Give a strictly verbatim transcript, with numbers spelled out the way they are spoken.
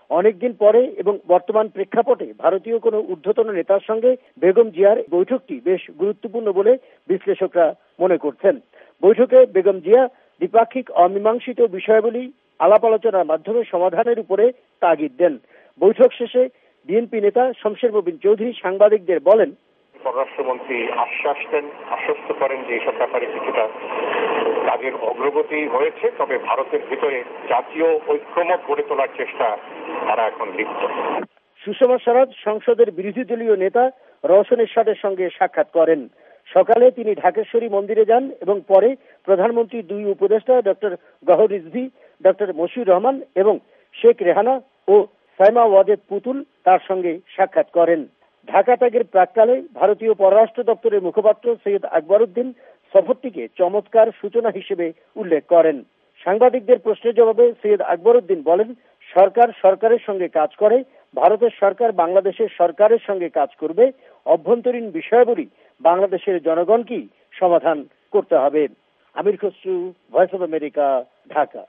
অনেকদিন পরে এবং বর্তমান প্রেক্ষাপটে ভারতীয় কোনো ঊর্ধ্বতন নেতার সঙ্গে বেগম জিয়ার বৈঠকটি বেশ গুরুত্বপূর্ণ বলে বিশ্লেষকরা মনে করছেন। বৈঠকে বেগম জিয়া দ্বিপাক্ষিক অমীমাংসিত বিষয়াবলী আলাপ আলোচনার মাধ্যমে সমাধানের উপরে তাগিদ দেন। বৈঠক শেষে বিএনপি নেতা শমশের মোবিন চৌধুরী সাংবাদিকদের বলেন, পররাষ্ট্রমন্ত্রী আশ্বাস দেন, আশ্বস্ত করেন যে এইসব ব্যাপারে কিছুটা কাজের অগ্রগতি হয়েছে, তবে ভারতের ভিতরে জাতীয় ঐক্যমত গড়ে তোলার চেষ্টা তারা এখন লিপ্ত। সুষমা স্বরাজ সংসদের বিরোধী দলীয় নেতা রওশন এরশাদের সঙ্গে সাক্ষাৎ করেন। সকালে তিনি ঢাকেশ্বরী মন্দিরে যান এবং পরে প্রধানমন্ত্রীর দুই উপদেষ্টা ডক্টর গওহর রিজভী, ডক্টর মশিউর রহমান এবং শেখ রেহানা ও সাইমা ওয়াজেদ পুতুল তার সঙ্গে সাক্ষাৎ করেন। ঢাকা ত্যাগের প্রাক্কালে ভারতীয় পররাষ্ট্র দপ্তরের মুখপাত্র সৈয়দ আকবরউদ্দিন সফরটিকে চমৎকার সূচনা হিসেবে উল্লেখ করেন। সাংবাদিকদের প্রশ্নের জবাবে সৈয়দ আকবরউদ্দিন বলেন, সরকার সরকারের সঙ্গে কাজ করে, ভারতের সরকার বাংলাদেশের সরকারের সঙ্গে কাজ করবে, অভ্যন্তরীণ বিষয়াবলী বাংলাদেশের জনগণকেই সমাধান করতে হবে। Amir Khasru, voice of America, Dhaka.